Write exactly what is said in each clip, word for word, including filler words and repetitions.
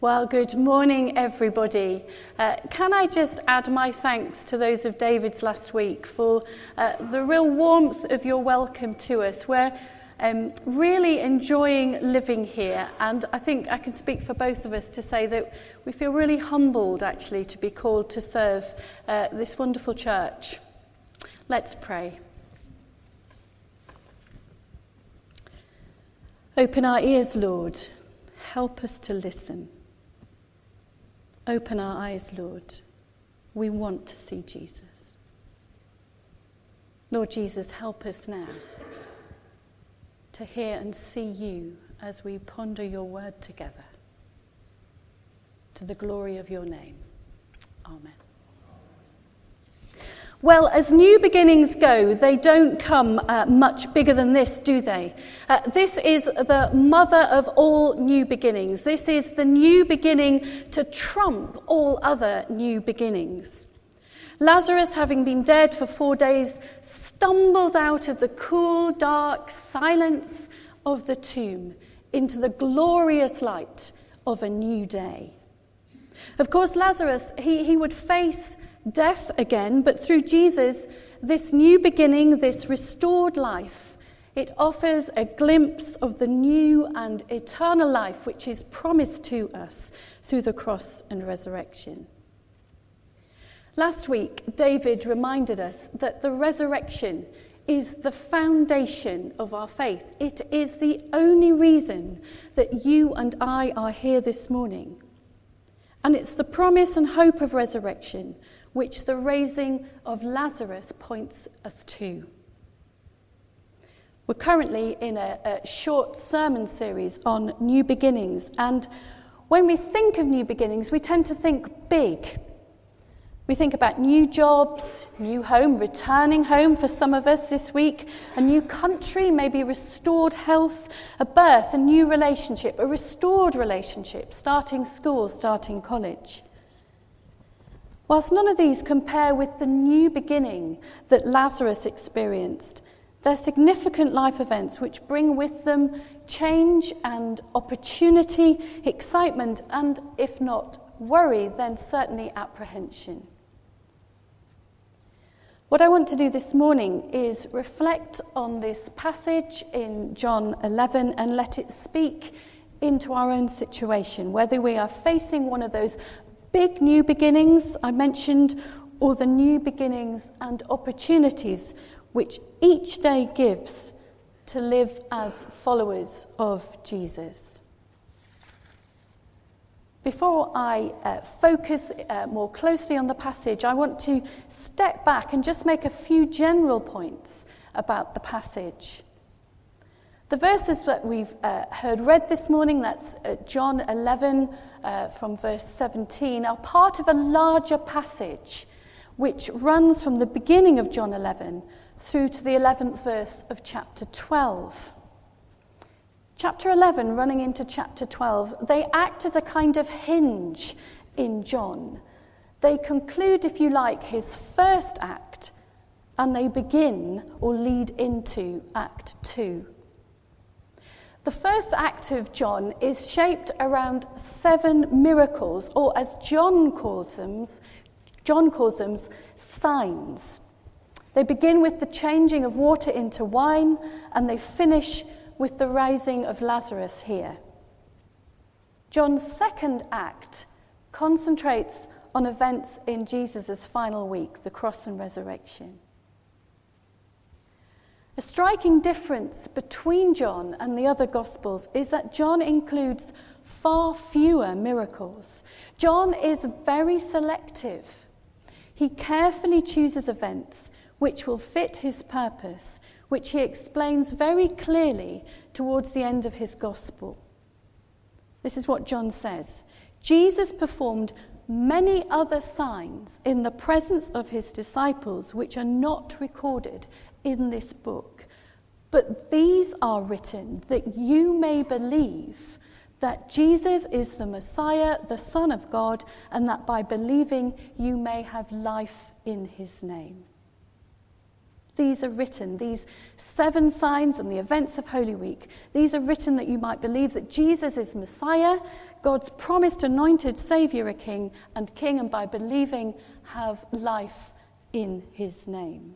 Well, good morning, everybody. Uh, can I just add my thanks to those of David's last week for uh, the real warmth of your welcome to us. We're um, really enjoying living here, and I think I can speak for both of us to say that we feel really humbled, actually, to be called to serve uh, this wonderful church. Let's pray. Open our ears, Lord. Help us to listen. Open our eyes, Lord. We want to see Jesus. Lord Jesus, help us now to hear and see you as we ponder your word together. To the glory of your name. Amen. Well, as new beginnings go, they don't come uh, much bigger than this, do they? Uh, this is the mother of all new beginnings. This is the new beginning to trump all other new beginnings. Lazarus, having been dead for four days, stumbles out of the cool, dark silence of the tomb into the glorious light of a new day. Of course, Lazarus, he, he would face death again, but through Jesus, this new beginning, this restored life, it offers a glimpse of the new and eternal life which is promised to us through the cross and resurrection. Last week, David reminded us that the resurrection is the foundation of our faith. It is the only reason that you and I are here this morning. And it's the promise and hope of resurrection which the raising of Lazarus points us to. We're currently in a, a short sermon series on new beginnings, and when we think of new beginnings, we tend to think big. We think about new jobs, new home, returning home for some of us this week, a new country, maybe restored health, a birth, a new relationship, a restored relationship, starting school, starting college. Whilst none of these compare with the new beginning that Lazarus experienced, they're significant life events which bring with them change and opportunity, excitement, and if not worry, then certainly apprehension. What I want to do this morning is reflect on this passage in John eleven and let it speak into our own situation, whether we are facing one of those big new beginnings I mentioned, or the new beginnings and opportunities which each day gives to live as followers of Jesus. Before I uh, focus uh, more closely on the passage, I want to step back and just make a few general points about the passage. The verses that we've uh, heard read this morning, that's uh, John eleven uh, from verse seventeen, are part of a larger passage which runs from the beginning of John eleven through to the eleventh verse of chapter twelve. Chapter eleven running into chapter twelve, they act as a kind of hinge in John. They conclude, if you like, his first act, and they begin or lead into Act two. The first act of John is shaped around seven miracles, or as John calls them, John calls them signs. They begin with the changing of water into wine, and they finish with the rising of Lazarus here. John's second act concentrates on events in Jesus' final week, the cross and resurrection. A striking difference between John and the other Gospels is that John includes far fewer miracles. John is very selective. He carefully chooses events which will fit his purpose, which he explains very clearly towards the end of his Gospel. This is what John says. Jesus performed many other signs in the presence of his disciples which are not recorded in this book, but these are written that you may believe that Jesus is the Messiah, the Son of God, and that by believing you may have life in his name. These are written, these seven signs and the events of Holy Week, these are written that you might believe that Jesus is Messiah, God's promised anointed Saviour a king and king, and by believing have life in his name.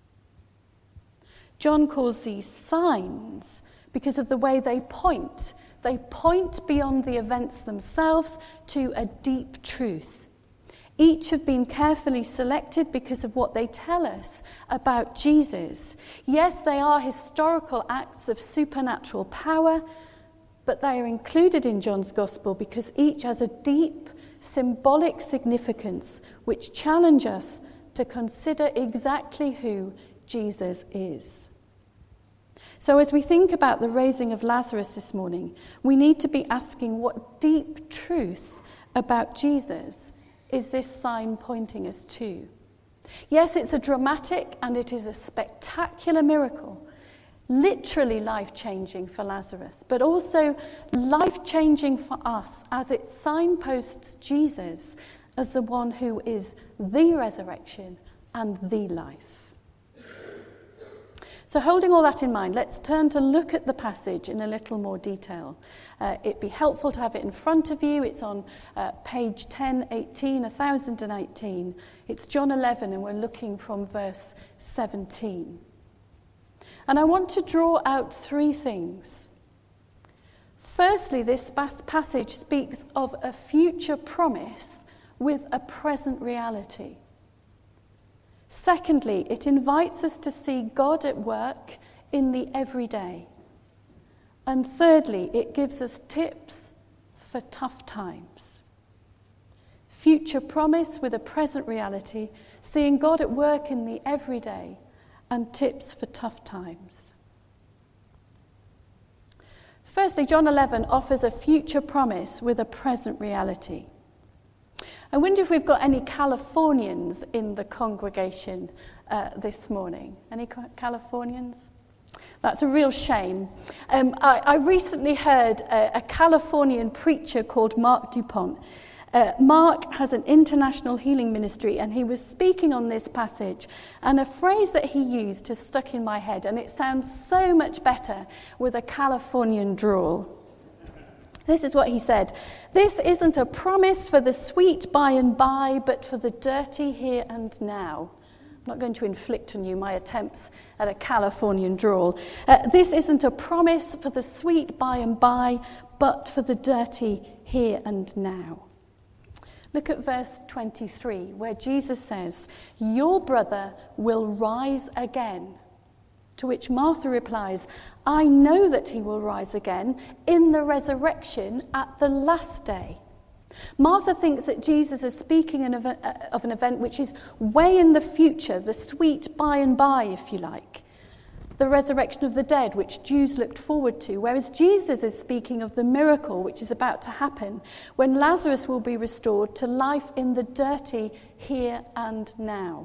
John calls these signs because of the way they point. They point beyond the events themselves to a deep truth. Each have been carefully selected because of what they tell us about Jesus. Yes, they are historical acts of supernatural power, but they are included in John's Gospel because each has a deep symbolic significance which challenge us to consider exactly who Jesus is. So as we think about the raising of Lazarus this morning, we need to be asking what deep truth about Jesus is this sign pointing us to? Yes, it's a dramatic and it is a spectacular miracle, literally life-changing for Lazarus, but also life-changing for us as it signposts Jesus as the one who is the resurrection and the life. So holding all that in mind, let's turn to look at the passage in a little more detail. Uh, it'd be helpful to have it in front of you. It's on uh, page ten eighteen, one thousand eighteen. It's John eleven, and we're looking from verse seventeen. And I want to draw out three things. Firstly, this passage speaks of a future promise with a present reality. Secondly, it invites us to see God at work in the everyday. And thirdly, it gives us tips for tough times. Future promise with a present reality, seeing God at work in the everyday, and tips for tough times. Firstly, John eleven offers a future promise with a present reality. I wonder if we've got any Californians in the congregation uh, this morning. Any Californians? That's a real shame. Um, I, I recently heard a, a Californian preacher called Mark DuPont. Uh, Mark has an international healing ministry, and he was speaking on this passage, and a phrase that he used has stuck in my head, and it sounds so much better with a Californian drawl. This is what he said: "This isn't a promise for the sweet by and by, but for the dirty here and now." I'm not going to inflict on you my attempts at a Californian drawl. Uh, this isn't a promise for the sweet by and by, but for the dirty here and now. Look at verse twenty-three, where Jesus says, "Your brother will rise again." To which Martha replies, "I know that he will rise again in the resurrection at the last day." Martha thinks that Jesus is speaking of an event which is way in the future, the sweet by and by, if you like. The resurrection of the dead, which Jews looked forward to, whereas Jesus is speaking of the miracle which is about to happen, when Lazarus will be restored to life in the dirty here and now.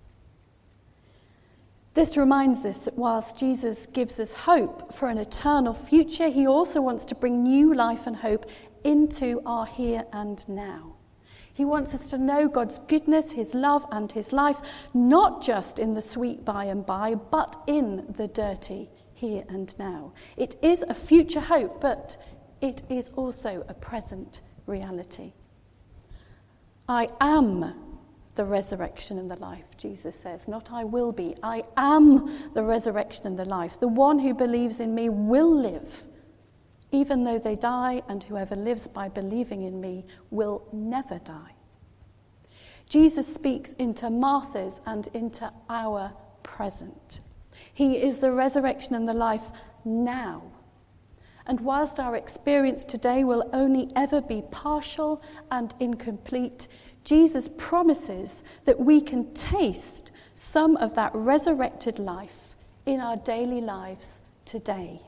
This reminds us that whilst Jesus gives us hope for an eternal future, he also wants to bring new life and hope into our here and now. He wants us to know God's goodness, his love and his life, not just in the sweet by and by, but in the dirty here and now. It is a future hope, but it is also a present reality. I am the resurrection and the life, Jesus says. Not I will be. I am the resurrection and the life. The one who believes in me will live, even though they die, and whoever lives by believing in me will never die. Jesus speaks into Martha's and into our present. He is the resurrection and the life now. And whilst our experience today will only ever be partial and incomplete, Jesus promises that we can taste some of that resurrected life in our daily lives today.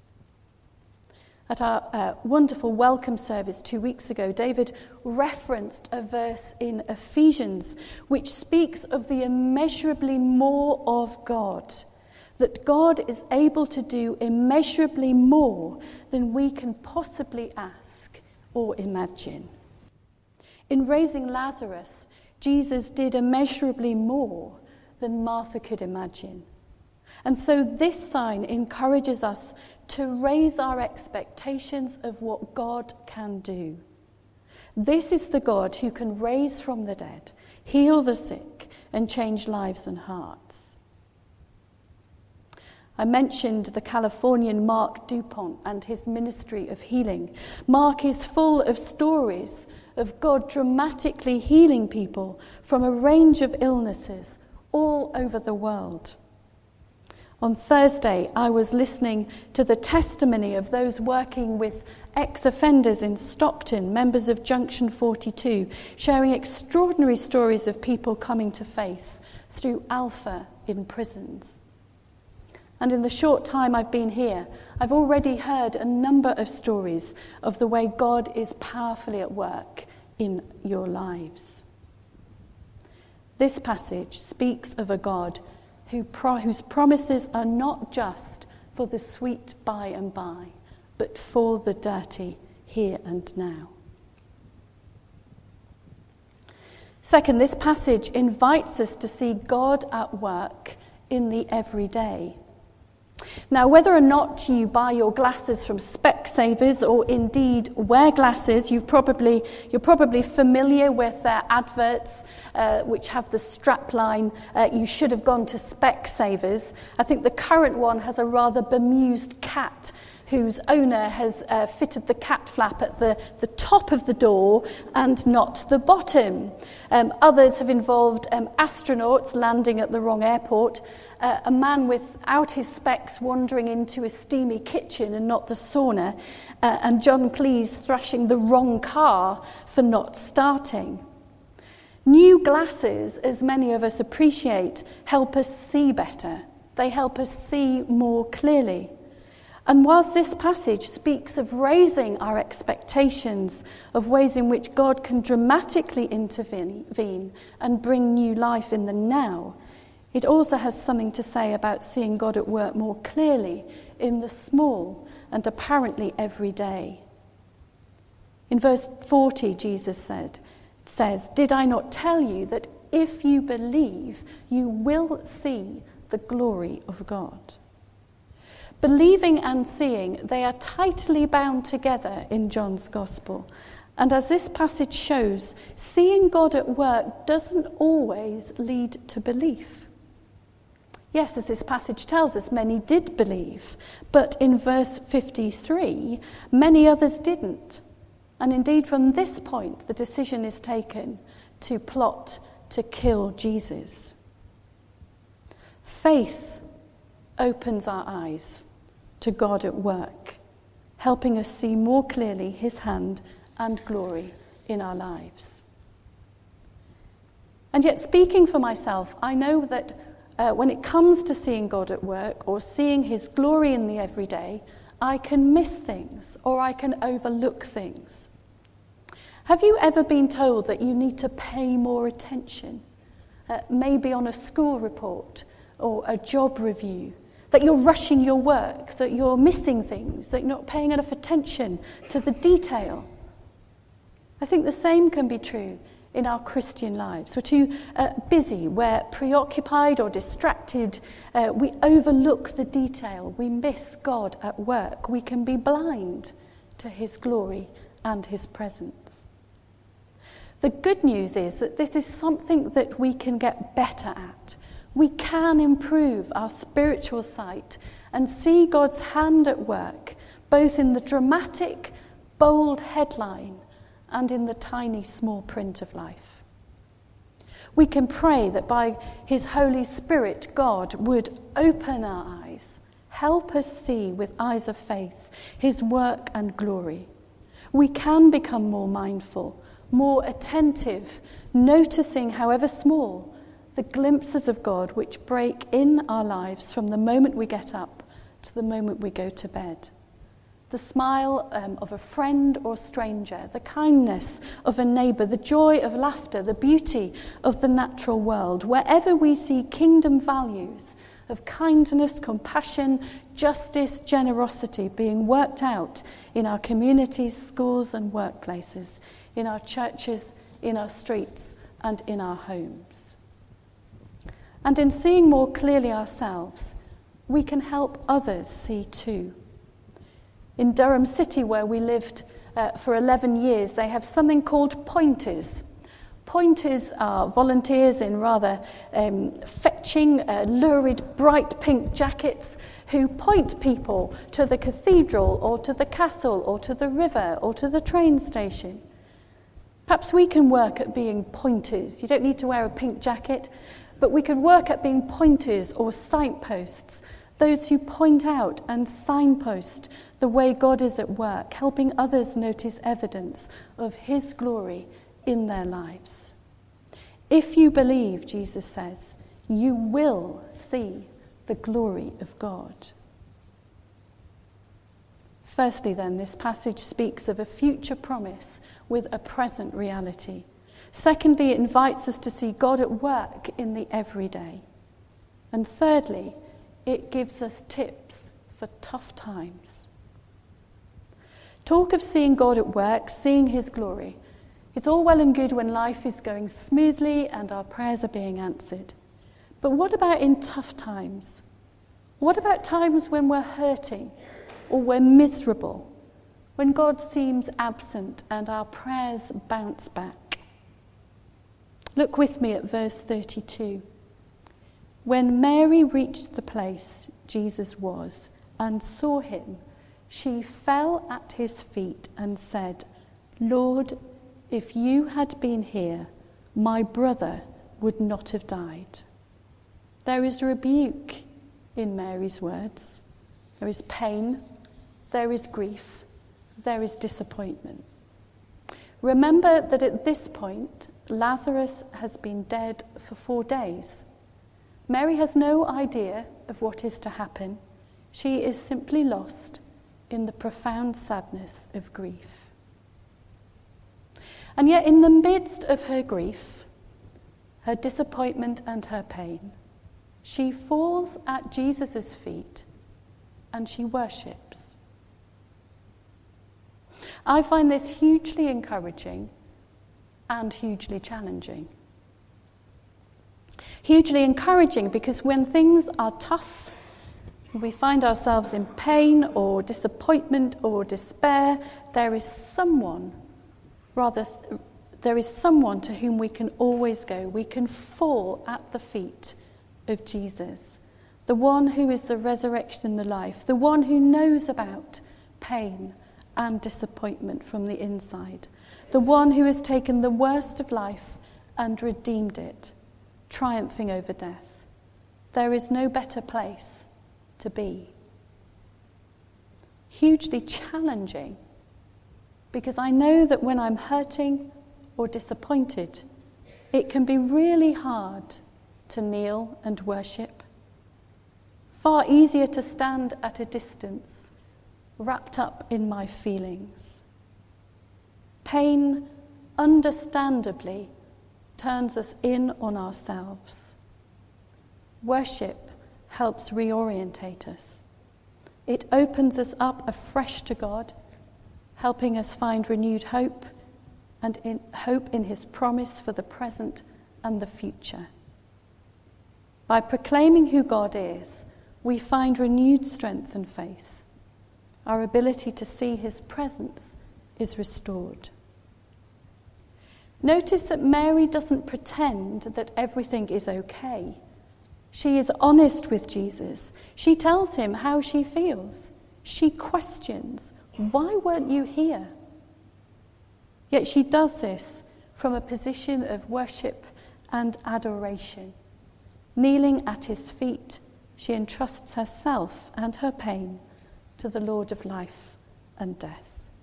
At our uh, wonderful welcome service two weeks ago, David referenced a verse in Ephesians which speaks of the immeasurably more of God, that God is able to do immeasurably more than we can possibly ask or imagine. In raising Lazarus, Jesus did immeasurably more than Martha could imagine. And so this sign encourages us to raise our expectations of what God can do. This is the God who can raise from the dead, heal the sick, and change lives and hearts. I mentioned the Californian Mark Dupont and his ministry of healing. Mark is full of stories of God dramatically healing people from a range of illnesses all over the world. On Thursday, I was listening to the testimony of those working with ex-offenders in Stockton, members of Junction forty-two, sharing extraordinary stories of people coming to faith through Alpha in prisons. And in the short time I've been here, I've already heard a number of stories of the way God is powerfully at work in your lives. This passage speaks of a God who pro- whose promises are not just for the sweet by and by, but for the dirty here and now. Second, this passage invites us to see God at work in the everyday. Now, whether or not you buy your glasses from Specsavers or indeed wear glasses, you've probably, you're probably familiar with their adverts uh, which have the strapline, uh, you should have gone to Specsavers. I think the current one has a rather bemused cat whose owner has uh, fitted the cat flap at the, the top of the door and not the bottom. Um, others have involved um, astronauts landing at the wrong airport, uh, a man without his specs wandering into a steamy kitchen and not the sauna, uh, and John Cleese thrashing the wrong car for not starting. New glasses, as many of us appreciate, help us see better. They help us see more clearly. And whilst this passage speaks of raising our expectations of ways in which God can dramatically intervene and bring new life in the now, it also has something to say about seeing God at work more clearly in the small and apparently every day. In verse forty, Jesus said, says, "Did I not tell you that if you believe, you will see the glory of God?" Believing and seeing, they are tightly bound together in John's Gospel. And as this passage shows, seeing God at work doesn't always lead to belief. Yes, as this passage tells us, many did believe, but in verse fifty-three, many others didn't. And indeed, from this point, the decision is taken to plot to kill Jesus. Faith opens our eyes to God at work, helping us see more clearly his hand and glory in our lives. And yet, speaking for myself, I know that uh, when it comes to seeing God at work or seeing his glory in the everyday, I can miss things or I can overlook things. Have you ever been told that you need to pay more attention, uh, maybe on a school report or a job review, that you're rushing your work, that you're missing things, that you're not paying enough attention to the detail? I think the same can be true in our Christian lives. We're too uh, busy, we're preoccupied or distracted, uh, we overlook the detail, we miss God at work, we can be blind to his glory and his presence. The good news is that this is something that we can get better at. We can improve our spiritual sight and see God's hand at work, both in the dramatic, bold headline and in the tiny, small print of life. We can pray that by his Holy Spirit, God would open our eyes, help us see with eyes of faith his work and glory. We can become more mindful, more attentive, noticing, however small, the glimpses of God which break in our lives from the moment we get up to the moment we go to bed. The smile um, of a friend or stranger, the kindness of a neighbour, the joy of laughter, the beauty of the natural world. Wherever we see kingdom values of kindness, compassion, justice, generosity being worked out in our communities, schools and workplaces, in our churches, in our streets and in our homes. And in seeing more clearly ourselves, we can help others see too. In Durham City, where we lived uh, for eleven years, they have something called pointers. Pointers are volunteers in rather um, fetching, uh, lurid, bright pink jackets who point people to the cathedral or to the castle or to the river or to the train station. Perhaps we can work at being pointers. You don't need to wear a pink jacket, but we could work at being pointers or signposts, those who point out and signpost the way God is at work, helping others notice evidence of his glory in their lives. If you believe, Jesus says, you will see the glory of God. Firstly, then, this passage speaks of a future promise with a present reality. Secondly, it invites us to see God at work in the everyday. And thirdly, it gives us tips for tough times. Talk of seeing God at work, seeing his glory. It's all well and good when life is going smoothly and our prayers are being answered. But what about in tough times? What about times when we're hurting or we're miserable, when God seems absent and our prayers bounce back? Look with me at verse thirty-two. When Mary reached the place Jesus was and saw him, she fell at his feet and said, Lord, if you had been here, my brother would not have died. There is rebuke in Mary's words. There is pain, there is grief, there is disappointment. Remember that at this point, Lazarus has been dead for four days. Mary has no idea of what is to happen. She is simply lost in the profound sadness of grief. And yet, in the midst of her grief, her disappointment and her pain, she falls at Jesus' feet and she worships. I find this hugely encouraging and hugely challenging. Hugely encouraging because when things are tough, we find ourselves in pain or disappointment or despair, there is someone, rather, there is someone to whom we can always go. We can fall at the feet of Jesus, the one who is the resurrection and the life, the one who knows about pain and disappointment from the inside, the one who has taken the worst of life and redeemed it, triumphing over death. There is no better place to be. Hugely challenging, because I know that when I'm hurting or disappointed, it can be really hard to kneel and worship. Far easier to stand at a distance, wrapped up in my feelings. Pain, understandably, turns us in on ourselves. Worship helps reorientate us. It opens us up afresh to God, helping us find renewed hope and in hope in his promise for the present and the future. By proclaiming who God is, we find renewed strength and faith. Our ability to see his presence is restored. Notice that Mary doesn't pretend that everything is okay. She is honest with Jesus. She tells him how she feels. She questions, why weren't you here? Yet she does this from a position of worship and adoration. Kneeling at his feet, she entrusts herself and her pain to the Lord of life and death.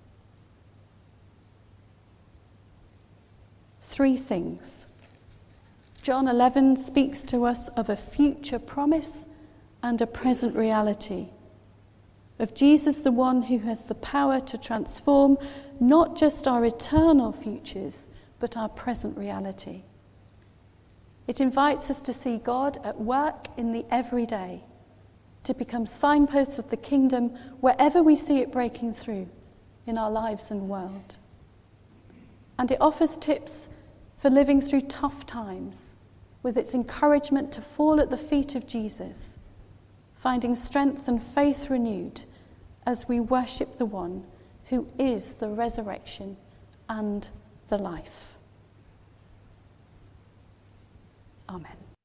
Three things. John eleven speaks to us of a future promise and a present reality. Of Jesus, the one who has the power to transform not just our eternal futures, but our present reality. It invites us to see God at work in the everyday, to become signposts of the kingdom wherever we see it breaking through in our lives and world. And it offers tips for living through tough times, with its encouragement to fall at the feet of Jesus, finding strength and faith renewed as we worship the one who is the resurrection and the life. Amen.